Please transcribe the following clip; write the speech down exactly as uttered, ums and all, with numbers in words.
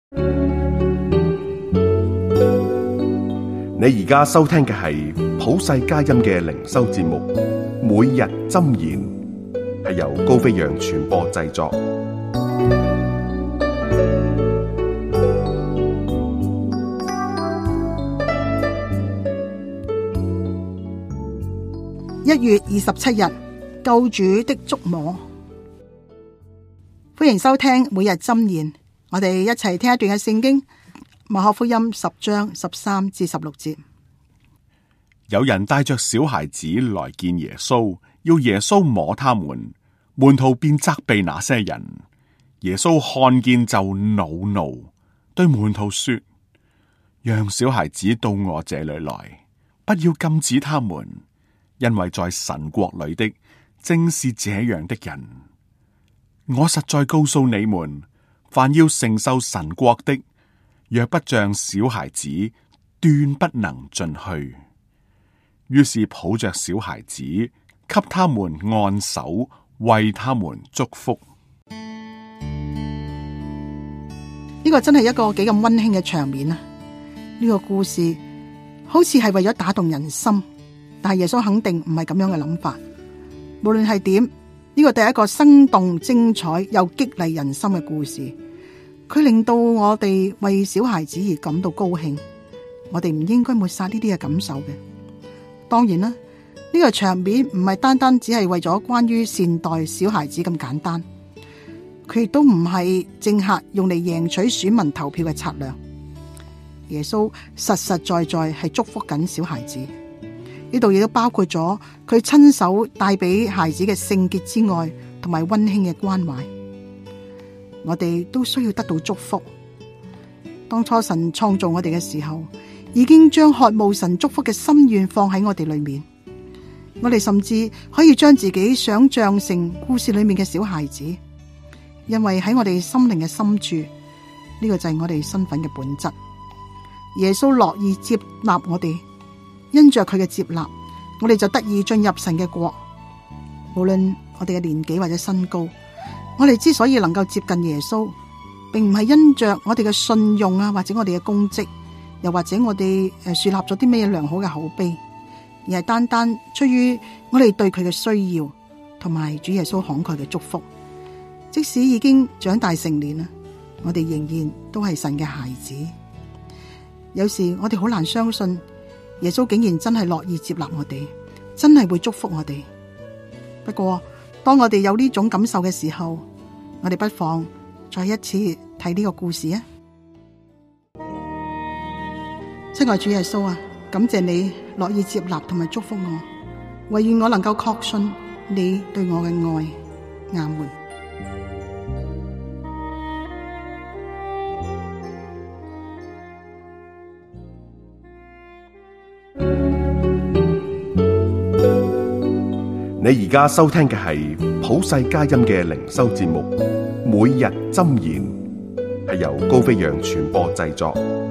你而家收聽嘅係普世佳音嘅靈修節目，每日箴言，係由高飛揚傳播製作。 一月二十七日，救主的觸摸。歡迎收聽每日箴言，我哋一齊聽一段嘅聖經。馬可福音十章十三至十六節， 有人帶着小孩子來見耶穌，要耶穌摸他們，門徒便責備那些人。耶穌看見就惱怒，對門徒說：讓小孩子到我這裏來，不要禁止他們，因為在神國裏的正是這樣的人。我實在告訴你們，凡要承受神國的，若不像小孩子，斷不能進去。於是抱着小孩子，給他們按手，為他們祝福。 呢個真係一個幾咁溫馨嘅場面啊！呢個故事好似係為咗打動人心，但係耶穌肯定唔係咁樣嘅諗法。無論係點，呢個第一個生動精彩又激勵人心嘅故事。佢令到我哋為小孩子而感到高興，我哋唔應該抹殺呢啲嘅感受嘅。當然啦，呢個場面唔係單單只係為咗關於善待小孩子咁簡單，佢亦都唔係政客用嚟贏取選民投票嘅策略。耶穌實實在在係祝福緊小孩子，呢度亦都包括咗佢親手帶俾孩子嘅聖潔之愛同埋溫馨嘅關懷。我哋都需要得到祝福。當初神創造我哋嘅時候，已經將渴慕神祝福嘅心願放喺我哋裏面。我哋甚至可以將自己想象成故事裏面嘅小孩子，因為喺我哋心靈嘅深處，呢個就係我哋身份嘅本質。耶穌樂意接納我哋，因着佢嘅接納，我哋就得以進入神嘅國。無論我哋嘅年紀或者身高，我哋之所以能夠接近耶穌，並唔係因着我哋嘅信用啊，或者我哋嘅功績，又或者我哋誒樹立咗啲咩良好嘅口碑，而係單單出於我哋對佢嘅需要，同埋主耶穌慷慨嘅祝福。即使已經長大成年啦，我哋仍然都係神嘅孩子。有時我哋好難相信耶穌竟然真係樂意接納我哋，真係會祝福我哋。不過當我哋有呢種感受嘅時候，我哋不妨再一次睇呢個故事啊！親愛主耶穌啊，感謝你樂意接納同埋祝福我，唯願我能夠確信你對我嘅愛。阿門。 你而家收聽嘅係普世佳音嘅靈修節目，每日箴言，係由高飛揚傳播製作。